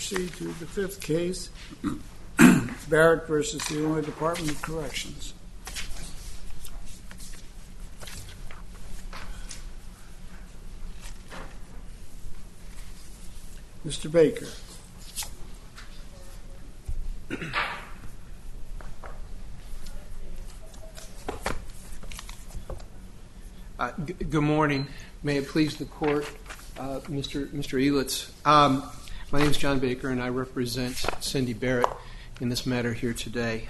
proceed to the fifth case, Barrett versus the Illinois Department of Corrections. Mr. Baker. Good morning. May it please the court, Mr. Elitz. My name is John Baker, and I represent Cindy Barrett in this matter here today.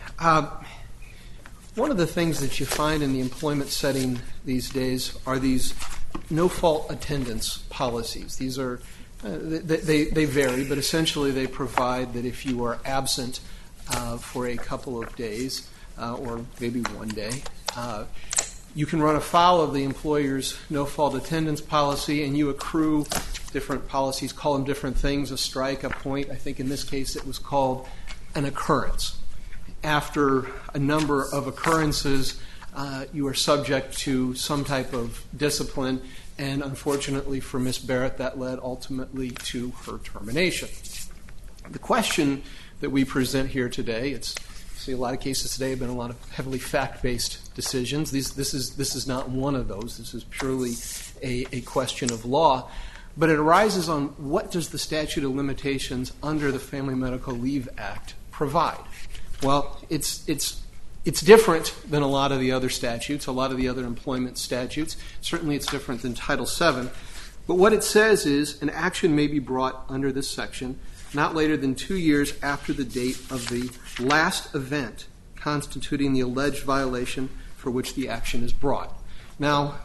One of the things that you find in the employment setting these days are these no-fault attendance policies. These are they vary, but essentially they provide that if you are absent for a couple of days or maybe one day, you can run afoul of the employer's no-fault attendance policy, and you accrue different policies, call them different things, a strike, a point. I think in this case it was called an occurrence. After a number of occurrences, you are subject to some type of discipline, and unfortunately for Ms. Barrett, that led ultimately to her termination. The question that we present here today, see a lot of cases today have been a lot of heavily fact-based decisions. This is not one of those. This is purely a question of law. But it arises on what does the statute of limitations under the Family Medical Leave Act provide? Well, it's different than a lot of the other statutes, a lot of the other employment statutes. Certainly it's different than Title VII. But what it says is an action may be brought under this section not later than 2 years after the date of the last event constituting the alleged violation for which the action is brought. Now,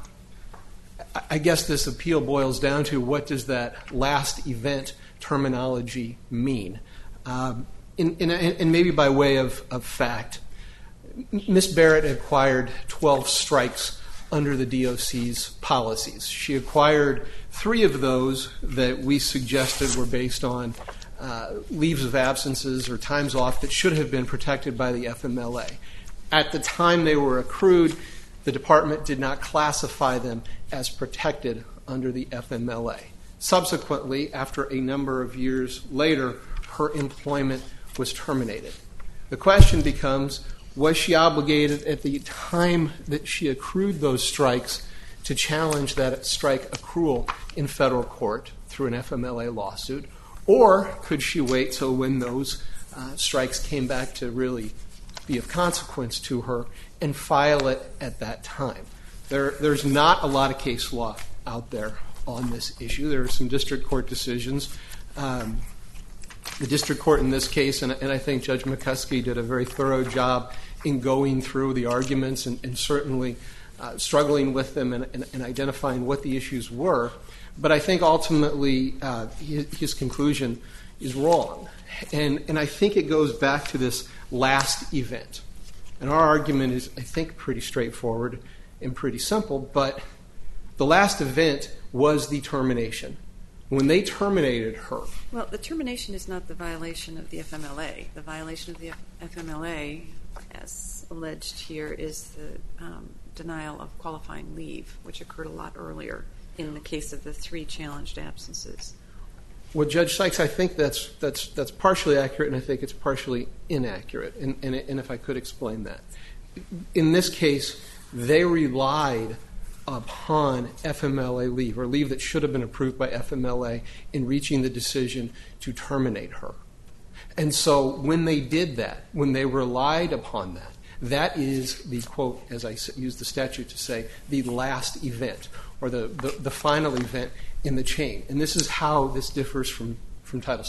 I guess this appeal boils down to what does that last event terminology mean? And maybe by way of fact, Ms. Barrett acquired 12 strikes under the DOC's policies. She acquired 3 of those that we suggested were based on leaves of absences or times off that should have been protected by the FMLA. At the time they were accrued, the department did not classify them as protected under the FMLA. Subsequently, after a number of years later, her employment was terminated. The question becomes, was she obligated at the time that she accrued those strikes to challenge that strike accrual in federal court through an FMLA lawsuit? Or could she wait till when those strikes came back to really be of consequence to her and file it at that time? There's not a lot of case law out there on this issue. There are some district court decisions. The district court in this case, and I think Judge McCuskey did a very thorough job in going through the arguments and certainly struggling with them and identifying what the issues were. But I think ultimately his conclusion is wrong. And I think it goes back to this last event. And our argument is, I think, pretty straightforward and pretty simple. But the last event was the termination. When they terminated her. Well, the termination is not the violation of the FMLA. The violation of the FMLA, as alleged here, is the denial of qualifying leave, which occurred a lot earlier in the case of the 3 challenged absences. Well, Judge Sykes, I think that's partially accurate, and I think it's partially inaccurate. And if I could explain that. In this case, they relied upon FMLA leave, or leave that should have been approved by FMLA, in reaching the decision to terminate her. And so when they did that, when they relied upon that, that is the, quote, as I use the statute to say, the last event, or the final event in the chain. And this is how this differs from Title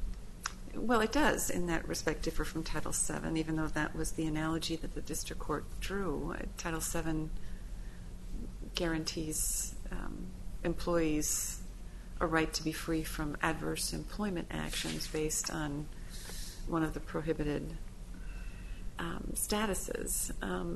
VII. Well, it does, in that respect, differ from Title VII, even though that was the analogy that the district court drew. Title VII guarantees employees a right to be free from adverse employment actions based on one of the prohibited statuses.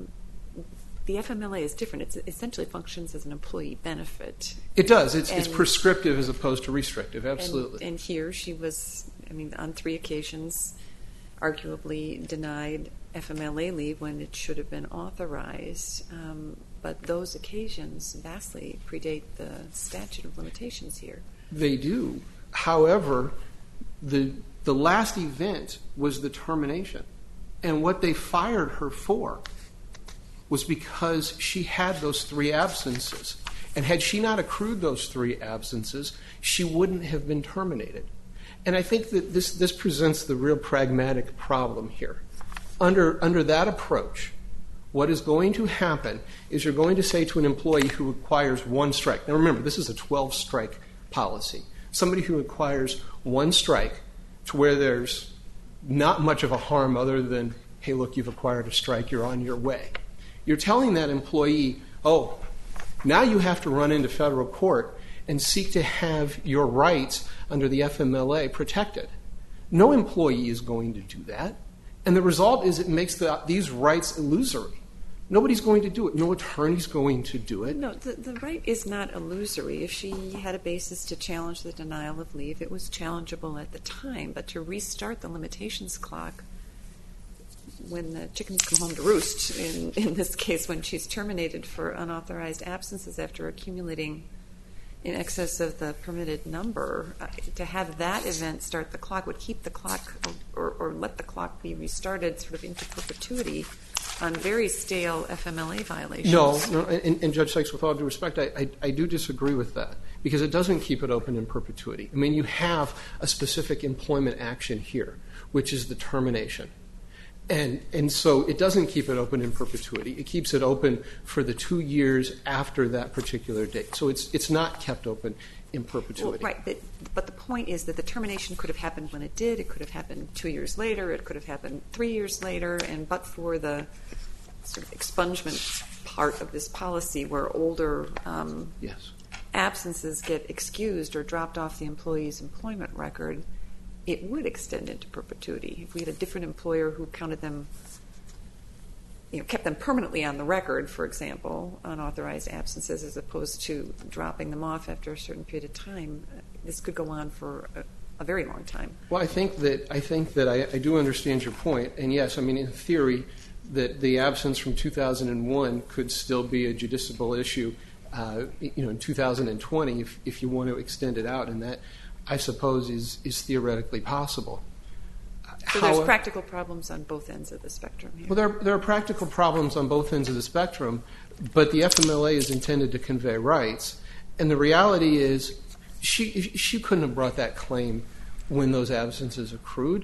The FMLA is different. It essentially functions as an employee benefit. It does. It's prescriptive as opposed to restrictive, absolutely. And here she was, on 3 occasions, arguably denied FMLA leave when it should have been authorized. But those occasions vastly predate the statute of limitations here. They do. However, the The last event was the termination. And what they fired her for was because she had those 3 absences. And had she not accrued those 3 absences, she wouldn't have been terminated. And I think that this presents the real pragmatic problem here. Under that approach, what is going to happen is you're going to say to an employee who acquires 1 strike. Now remember, this is a 12-strike policy. Somebody who acquires 1 strike to where there's not much of a harm other than, hey, look, you've acquired a strike, you're on your way. You're telling that employee, oh, now you have to run into federal court and seek to have your rights under the FMLA protected. No employee is going to do that. And the result is it makes these rights illusory. Nobody's going to do it. No attorney's going to do it. No, the right is not illusory. If she had a basis to challenge the denial of leave, it was challengeable at the time. But to restart the limitations clock when the chickens come home to roost, in this case when she's terminated for unauthorized absences after accumulating in excess of the permitted number, to have that event start the clock would keep the clock or let the clock be restarted sort of into perpetuity on very stale FMLA violations. No, and Judge Sykes, with all due respect, I do disagree with that because it doesn't keep it open in perpetuity. I mean, you have a specific employment action here, which is the termination. And so it doesn't keep it open in perpetuity. It keeps it open for the 2 years after that particular date. So it's not kept open in perpetuity. Well, right, but the point is that the termination could have happened when it did. It could have happened 2 years later. It could have happened 3 years later. And but for the sort of expungement part of this policy where older absences get excused or dropped off the employee's employment record, it would extend into perpetuity. If we had a different employer who counted them, kept them permanently on the record, for example, unauthorized absences, as opposed to dropping them off after a certain period of time, this could go on for a very long time. Well, I think that I do understand your point, and yes, I mean, in theory, that the absence from 2001 could still be a justiciable issue, in 2020 if you want to extend it out, and that, I suppose, is theoretically possible. So there's practical problems on both ends of the spectrum here. Well, there are practical problems on both ends of the spectrum, but the FMLA is intended to convey rights, and the reality is she couldn't have brought that claim when those absences accrued.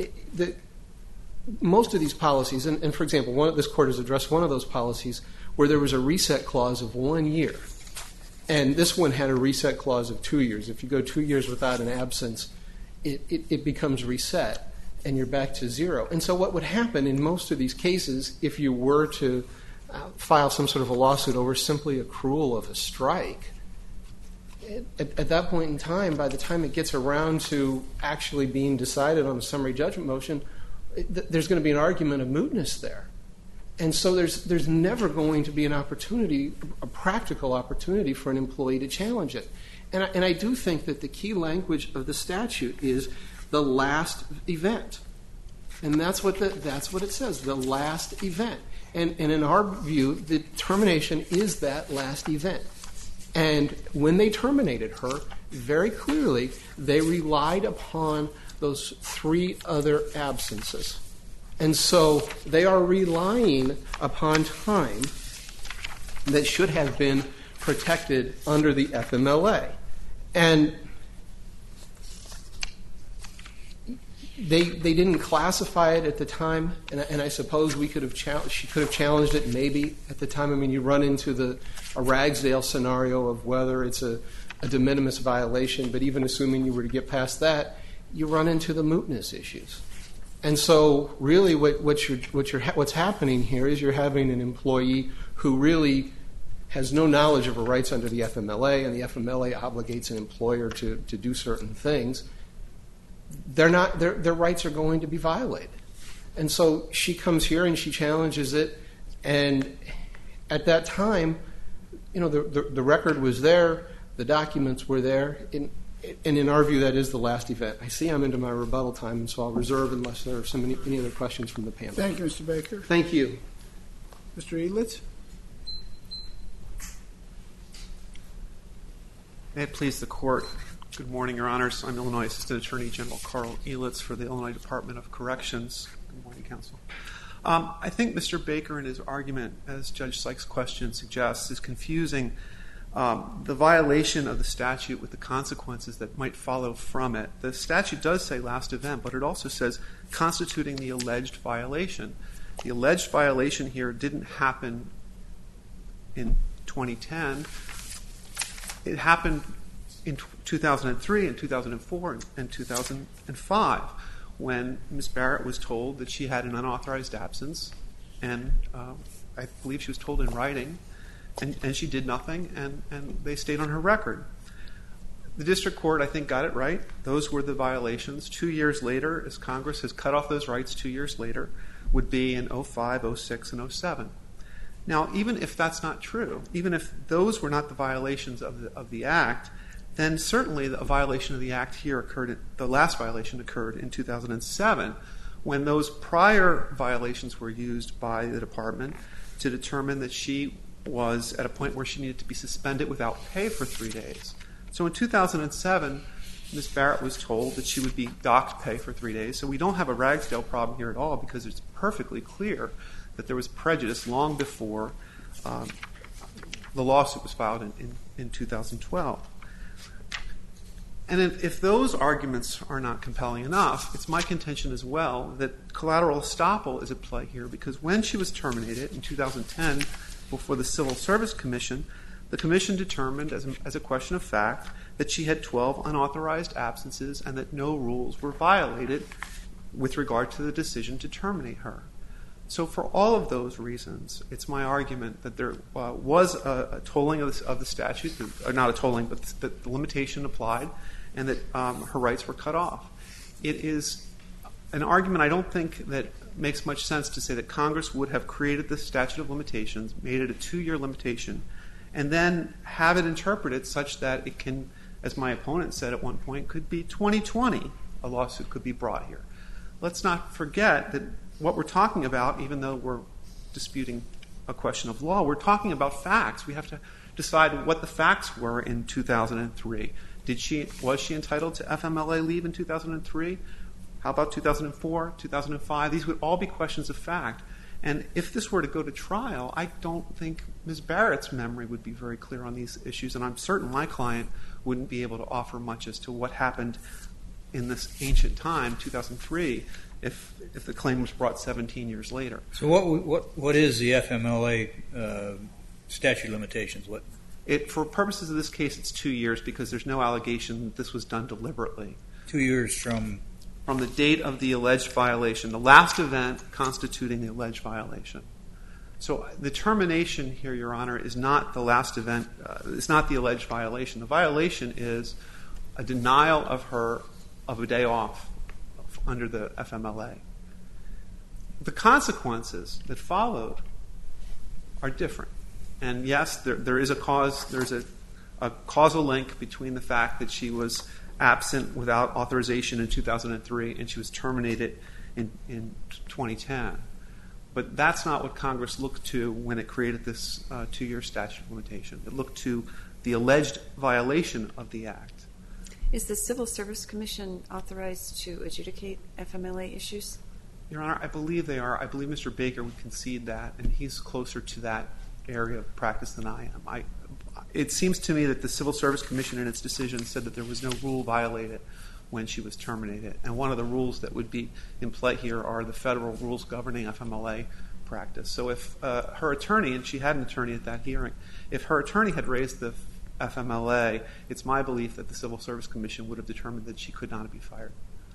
Most of these policies, and for example, this court has addressed one of those policies where there was a reset clause of 1 year. And this one had a reset clause of 2 years. If you go 2 years without an absence, it becomes reset, and you're back to 0. And so what would happen in most of these cases, if you were to file some sort of a lawsuit over simply accrual of a strike, at that point in time, by the time it gets around to actually being decided on a summary judgment motion, there's going to be an argument of mootness there. And so there's never going to be an opportunity, a practical opportunity for an employee to challenge it. And I do think that the key language of the statute is the last event. And that's what it says, the last event. And in our view, the termination is that last event. And when they terminated her, very clearly, they relied upon those 3 other absences. And so they are relying upon time that should have been protected under the FMLA. And they didn't classify it at the time, and I suppose she could have challenged it maybe at the time. I mean, you run into a Ragsdale scenario of whether it's a de minimis violation, but even assuming you were to get past that, you run into the mootness issues. And so really what's happening here is you're having an employee who really has no knowledge of her rights under the FMLA, and the FMLA obligates an employer to do certain things. Their rights are going to be violated. And so she comes here and she challenges it, and at that time, the record was there, the documents were there, and in our view, that is the last event. I see I'm into my rebuttal time, and so I'll reserve unless there are any other questions from the panel. Thank you, Mr. Baker. Thank you. Mr. Elitz? May it please the Court, Good morning, Your Honors. I'm Illinois Assistant Attorney General Carl Elitz for the Illinois Department of Corrections. Good morning, Counsel. I think Mr. Baker in his argument, as Judge Sykes' question suggests, is confusing the violation of the statute with the consequences that might follow from it. The statute does say last event, but it also says constituting the alleged violation. The alleged violation here didn't happen in 2010. It happened in 2003 and 2004 and 2005 when Ms. Barrett was told that she had an unauthorized absence, and I believe she was told in writing, and she did nothing, and they stayed on her record. The district court, I think, got it right. Those were the violations. 2 years later, as Congress has cut off those rights 2 years later, would be in 05, 06, and 07. Now, even if that's not true, even if those were not the violations of the Act, then certainly a violation of the Act here occurred, the last violation occurred in 2007, when those prior violations were used by the department to determine that she was at a point where she needed to be suspended without pay for 3 days. So in 2007, Ms. Barrett was told that she would be docked pay for 3 days. So we don't have a Ragsdale problem here at all, because it's perfectly clear that there was prejudice long before the lawsuit was filed in 2012. And if those arguments are not compelling enough, it's my contention as well that collateral estoppel is at play here, because when she was terminated in 2010 before the Civil Service Commission, the commission determined as a question of fact that she had 12 unauthorized absences and that no rules were violated with regard to the decision to terminate her. So for all of those reasons, it's my argument that there was a tolling of the statute, or not a tolling, but that the limitation applied, and that her rights were cut off. It is an argument I don't think that makes much sense to say that Congress would have created this statute of limitations, made it a 2-year limitation, and then have it interpreted such that it can, as my opponent said at one point, could be 2020 a lawsuit could be brought here. Let's not forget that what we're talking about, even though we're disputing a question of law, we're talking about facts. We have to decide what the facts were in 2003. Was she entitled to FMLA leave in 2003? How about 2004, 2005? These would all be questions of fact. And if this were to go to trial, I don't think Ms. Barrett's memory would be very clear on these issues, and I'm certain my client wouldn't be able to offer much as to what happened in this ancient time, 2003, if the claim was brought 17 years later. So what is the FMLA statute of limitations? For purposes of this case, it's 2 years because there's no allegation that this was done deliberately. 2 years from the date of the alleged violation, the last event constituting the alleged violation. So the termination here, Your Honor, is not the last event. It's not the alleged violation. The violation is a denial of her of a day off under the FMLA. The consequences that followed are different. And yes, there's a causal link between the fact that she was absent without authorization in 2003 and she was terminated in 2010. But that's not what Congress looked to when it created this 2-year statute of limitation. It looked to the alleged violation of the Act. Is the Civil Service Commission authorized to adjudicate FMLA issues? Your Honor, I believe they are. I believe Mr. Baker would concede that, and he's closer to that area of practice than I am. It seems to me that the Civil Service Commission in its decision said that there was no rule violated when she was terminated. And one of the rules that would be in play here are the federal rules governing FMLA practice. So if her attorney, and she had an attorney at that hearing, if her attorney had raised the FMLA, it's my belief that the Civil Service Commission would have determined that she could not be fired.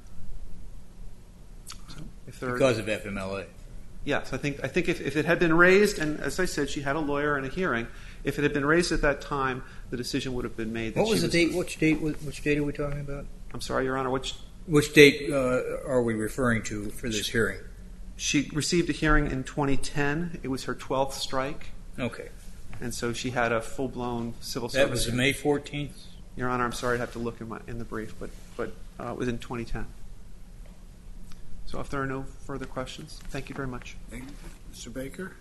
So because of FMLA? Yes, I think if it had been raised, and as I said, she had a lawyer and a hearing, if it had been raised at that time, the decision would have been made. What was the date? Which date are we talking about? I'm sorry, Your Honor, which date are we referring to for this hearing? She received a hearing in 2010. It was her 12th strike. Okay. And so she had a full-blown civil service. That was May 14th? Your Honor, I'm sorry, I'd have to look in the brief, but it was in 2010. So if there are no further questions, thank you very much. Thank you. Mr. Baker?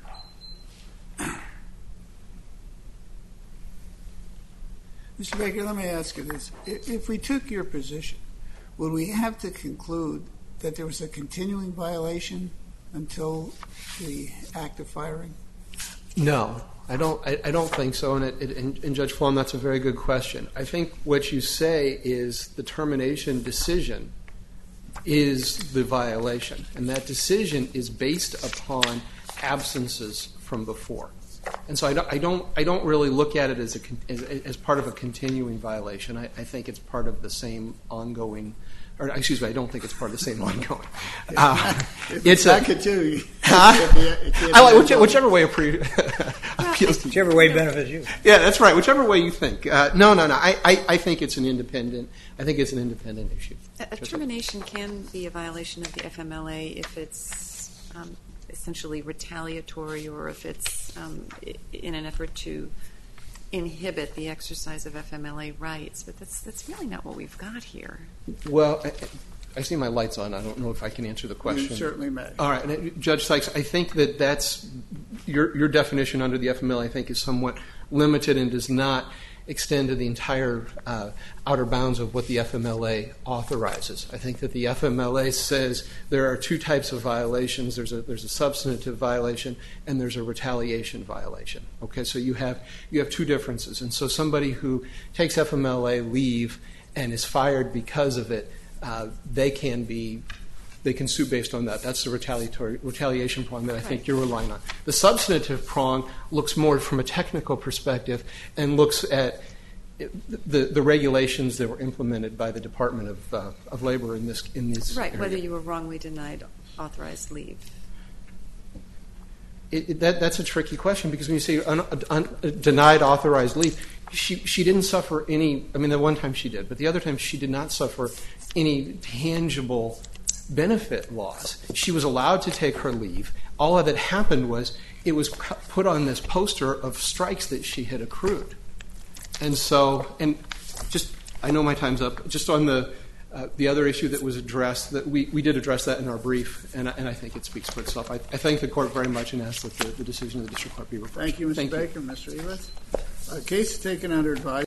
Mr. Baker, let me ask you this. If we took your position, would we have to conclude that there was a continuing violation until the act of firing? No, I don't think so. And Judge Flom, that's a very good question. I think what you say is the termination decision is the violation, and that decision is based upon absences from before. And so I don't really look at it as part of a continuing violation. I think it's part of the same ongoing. Or excuse me, I don't think it's part of the same ongoing. It's not continuing. Whichever way appeals to you. Whichever way benefits you. Yeah, that's right. Whichever way you think. No. I think it's an independent. I think it's an independent issue. A termination can be a violation of the FMLA if it's essentially retaliatory, or if it's in an effort to inhibit the exercise of FMLA rights. But that's really not what we've got here. Well, I see my light's on. I don't know if I can answer the question. You certainly may. All right, and Judge Sykes, I think that's your definition under the FMLA. I think is somewhat limited and does not extend to the entire outer bounds of what the FMLA authorizes. I think that the FMLA says there are two types of violations. There's a substantive violation and there's a retaliation violation. Okay, so you have two differences. And so somebody who takes FMLA leave and is fired because of it, they can sue based on that. That's the retaliation prong that I think you're relying on. The substantive prong looks more from a technical perspective and looks at the regulations that were implemented by the Department of Labor in this Right, area. whether you were wrongly denied authorized leave. That's a tricky question, because when you say denied authorized leave, she didn't suffer any. I mean, the one time she did, but the other time she did not suffer any tangible benefit loss. She was allowed to take her leave. All that happened was it was put on this poster of strikes that she had accrued. And so, and just, I know my time's up, just on the other issue that was addressed, that we did address that in our brief, and I think it speaks for itself. I thank the Court very much and ask that the decision of the District Court be reversed. Thank you, Mr. Baker. Mr. Ellis. Case is taken under advice.